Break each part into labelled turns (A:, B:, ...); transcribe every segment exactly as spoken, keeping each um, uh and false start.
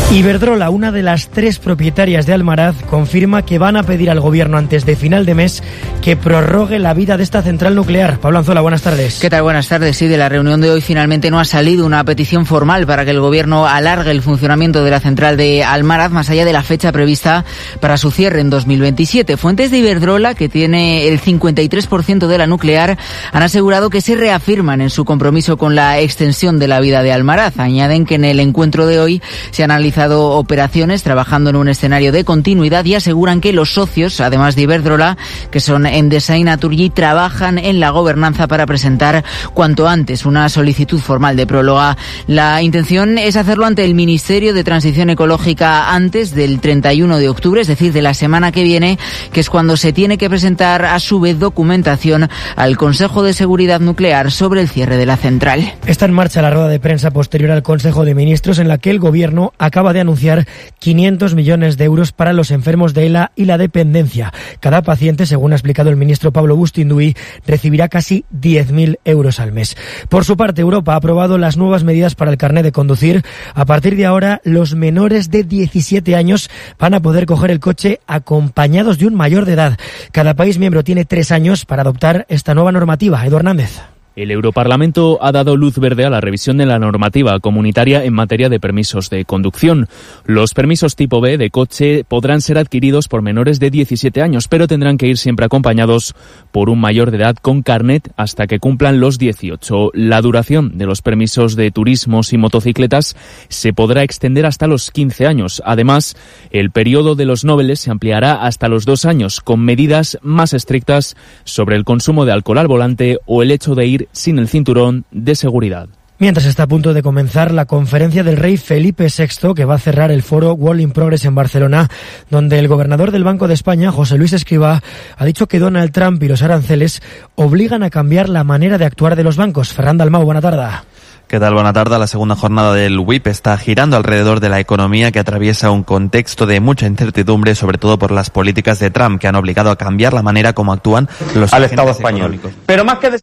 A: Iberdrola, una de las tres propietarias de Almaraz, confirma que van a pedir al gobierno antes de final de mes que prorrogue la vida de esta central nuclear. Pablo Anzola, buenas tardes.
B: ¿Qué tal? Buenas tardes. Sí, de la reunión de hoy finalmente no ha salido una petición formal para que el gobierno alargue el funcionamiento de la central de Almaraz más allá de la fecha prevista para su cierre en dos mil veintisiete. Fuentes de Iberdrola, que tiene el cincuenta y tres por ciento de la nuclear, han asegurado que se reafirman en su compromiso con la extensión de la vida de Almaraz. Añaden que en el encuentro de hoy se han analizado operaciones trabajando en un escenario de continuidad y aseguran que los socios, además de Iberdrola, que son Endesa y Naturgy, trabajan en la gobernanza para presentar cuanto antes una solicitud formal de prórroga. La intención es hacerlo ante el Ministerio de Transición Ecológica antes del treinta y uno de octubre, es decir, de la semana que viene, que es cuando se tiene que presentar a su vez documentación al Consejo de Seguridad Nuclear sobre el cierre de la central.
A: Está en marcha la rueda de prensa posterior al Consejo de Ministros en la que el Gobierno acaba de anunciar quinientos millones de euros para los enfermos de ELA y la dependencia. Cada paciente, según ha explicado el ministro Pablo Bustinduy, recibirá casi diez mil euros al mes. Por su parte, Europa ha aprobado las nuevas medidas para el carnet de conducir. A partir de ahora, los menores de diecisiete años van a poder coger el coche acompañados de un mayor de edad. Cada país miembro tiene tres años para adoptar esta nueva normativa. Edu Hernández.
C: El Europarlamento ha dado luz verde a la revisión de la normativa comunitaria en materia de permisos de conducción. Los permisos tipo B de coche podrán ser adquiridos por menores de diecisiete años, pero tendrán que ir siempre acompañados por un mayor de edad con carnet hasta que cumplan los dieciocho. La duración de los permisos de turismos y motocicletas se podrá extender hasta los quince años. Además, el periodo de los noveles se ampliará hasta los dos años, con medidas más estrictas sobre el consumo de alcohol al volante o el hecho de ir sin el cinturón de seguridad.
A: Mientras está a punto de comenzar la conferencia del rey Felipe sexto, que va a cerrar el foro World in Progress en Barcelona, donde el gobernador del Banco de España, José Luis Escrivá, ha dicho que Donald Trump y los aranceles obligan a cambiar la manera de actuar de los bancos. Ferran Dalmau, buena tarde.
D: ¿Qué tal? Buena tarde. La segunda jornada del W I P está girando alrededor de la economía, que atraviesa un contexto de mucha incertidumbre, sobre todo por las políticas de Trump, que han obligado a cambiar la manera como actúan los
E: al
D: agentes
E: Estado español.
D: Económicos.
E: Pero más que de...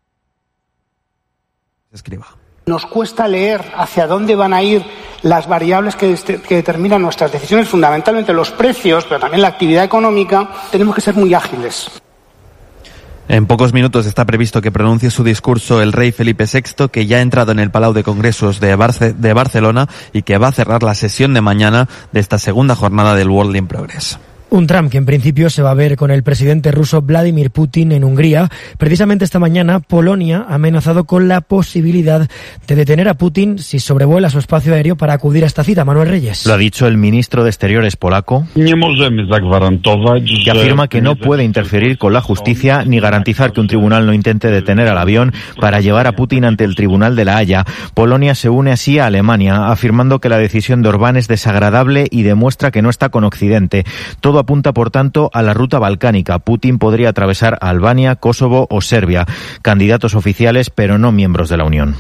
D: Escriba.
F: Nos cuesta leer hacia dónde van a ir las variables que, que determinan nuestras decisiones, fundamentalmente los precios, pero también la actividad económica. Tenemos que ser muy ágiles.
D: En pocos minutos está previsto que pronuncie su discurso el rey Felipe sexto, que ya ha entrado en el Palau de Congresos de, Barce- de Barcelona y que va a cerrar la sesión de mañana de esta segunda jornada del World in Progress.
A: Un Trump que en principio se va a ver con el presidente ruso Vladimir Putin en Hungría. Precisamente esta mañana Polonia ha amenazado con la posibilidad de detener a Putin si sobrevuela su espacio aéreo para acudir a esta cita. Manuel Reyes.
G: Lo ha dicho el ministro de Exteriores polaco, que afirma que no puede interferir con la justicia ni garantizar que un tribunal no intente detener al avión para llevar a Putin ante el Tribunal de la Haya. Polonia se une así a Alemania, afirmando que la decisión de Orbán es desagradable y demuestra que no está con Occidente. Todo apunta, por tanto, a la ruta balcánica. Putin podría atravesar Albania, Kosovo o Serbia, candidatos oficiales pero no miembros de la Unión.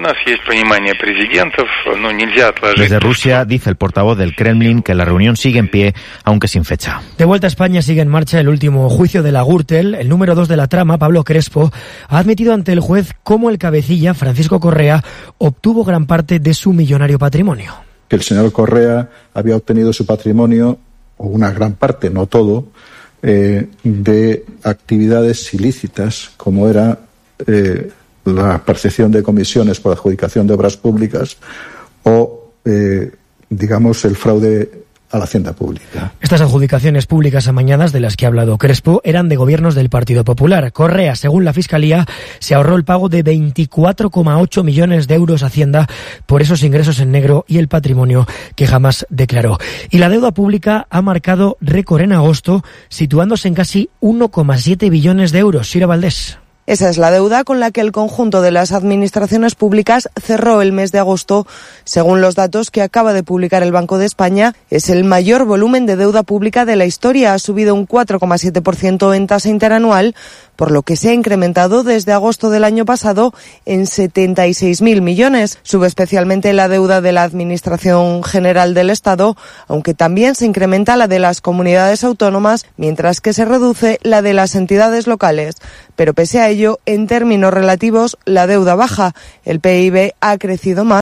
G: Desde Rusia, dice el portavoz del Kremlin, que la reunión sigue en pie, aunque sin fecha.
A: De vuelta a España, sigue en marcha el último juicio de la Gürtel. El número dos de la trama, Pablo Crespo, ha admitido ante el juez cómo el cabecilla, Francisco Correa, obtuvo gran parte de su millonario patrimonio.
H: Que el señor Correa había obtenido su patrimonio, o una gran parte, no todo, eh, de actividades ilícitas, como era eh, la percepción de comisiones por adjudicación de obras públicas o, eh, digamos, el fraude a la hacienda pública.
A: Estas adjudicaciones públicas amañadas de las que ha hablado Crespo eran de gobiernos del Partido Popular. Correa, según la Fiscalía, se ahorró el pago de veinticuatro coma ocho millones de euros a Hacienda por esos ingresos en negro y el patrimonio que jamás declaró. Y la deuda pública ha marcado récord en agosto, situándose en casi uno coma siete billones de euros. Sira Valdés.
I: Esa es la deuda con la que el conjunto de las administraciones públicas cerró el mes de agosto. Según los datos que acaba de publicar el Banco de España, es el mayor volumen de deuda pública de la historia. Ha subido un cuatro coma siete por ciento en tasa interanual, por lo que se ha incrementado desde agosto del año pasado en setenta y seis mil millones. Sube especialmente la deuda de la Administración General del Estado, aunque también se incrementa la de las comunidades autónomas, mientras que se reduce la de las entidades locales. Pero pese a ello, en términos relativos, la deuda baja. El P I B ha crecido más